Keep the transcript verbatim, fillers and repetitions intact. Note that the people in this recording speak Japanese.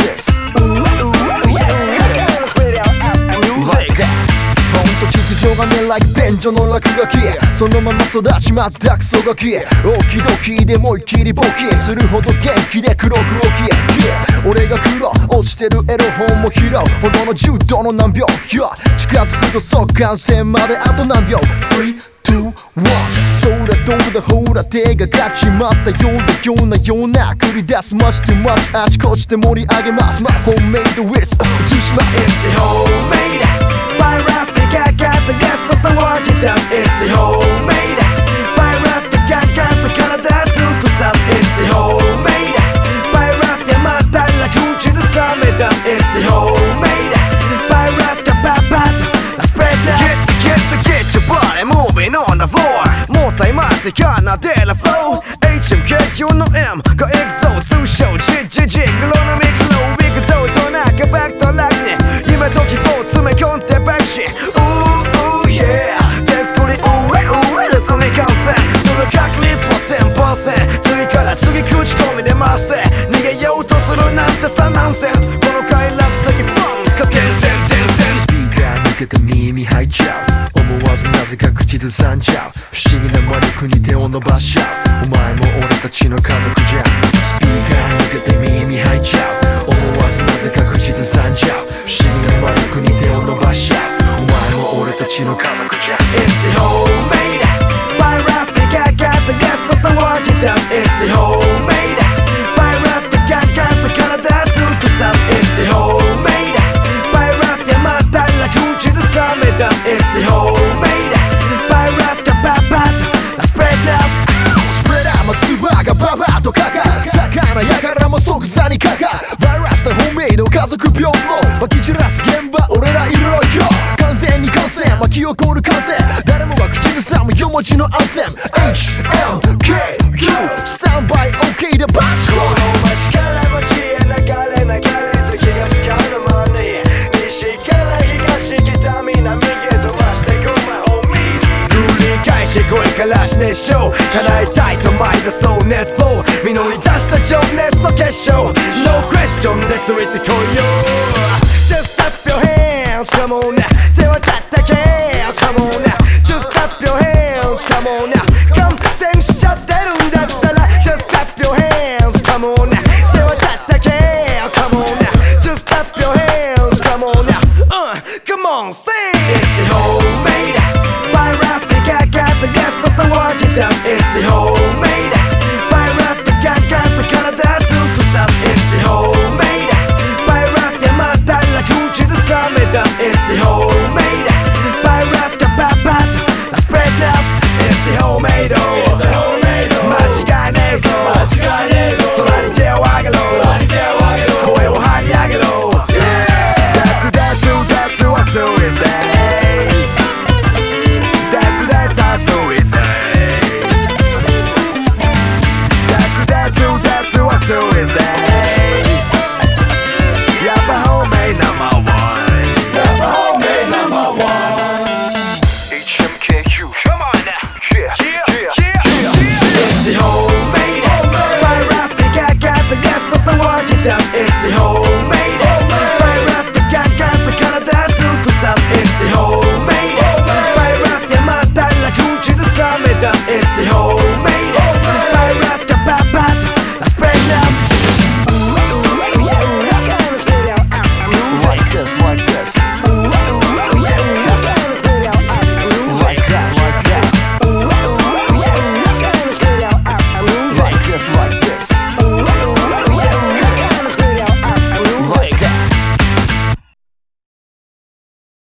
this. Ooh, ooh, yeah. Spit it out, music. Like that. ほんと秩序がね like 便所の落書きそのまま育ちまったクソガキ大きどきでもいっきり簿記するほど元気で黒く起き yeah. 俺が黒落ちてるエロ本も拾うほどの柔道の難病、yeah. 近づくと速乾線まであと何秒 スリー、ツー、ワン そらどうだほら手が勝ちまったようなようなような繰り出す much too much あちこちで盛り上げます Homemade with 移します It's the homemade by Rusty I got the yes that's a work it does It's the homemade by Rusty I got the体尽くさ It's the homemade by Rusty また楽ちずさめた It's the homemade by Rusty Pat pat spread out Get the get the get your body moving on the floor もったいませかなでら flow エイチエムケーキュー の M がエクゾ通称ジジジグロのミクロウィクドとなんかバックとラグね夢と希望詰め込んでバッシュ Ooh, ooh, yeah 手作りうえうえでそれ完成その確率は せんパーセント 次から次口コミで回せ逃げようとするなんてさナンセンスこの快楽的ファンか点線点線スピーカー抜けて耳入っちゃう思わずなぜか口ずさんじゃう不思議な魔力に手を伸ばしちゃうお前も俺たちの家族じゃんスピーカー抜けて耳入っちゃう思わずなぜか口ずさんじゃう不思議な魔力に手を伸ばしちゃうお前も俺たちの家族じゃん It's the homemade by Rusty I got the yes that's a work it does It's the homemade by Rusty I got the 体尽くさ It's the homemade by Rusty また楽ちずさめた It's the homemade by Rusty Pat pat spread out Spread out 松葉がババッとかか魚やからも即座にかかバイラスとホームメイド家族病巣まき散らす現場俺らいるよ完全に感染巻き起こる感染誰もが口ずさむよ文字のアンセム エイチエムケーキュー スタンバイ OK でバッチコこの街から街へ流れ流れと気がつかぬ間に西から東北南へ飛ばしてく My homies 繰り返しこれからし熱唱叶えたいと毎度そう熱望実り出した情熱の結晶 No question でついてこいよ Just clap your hands come on now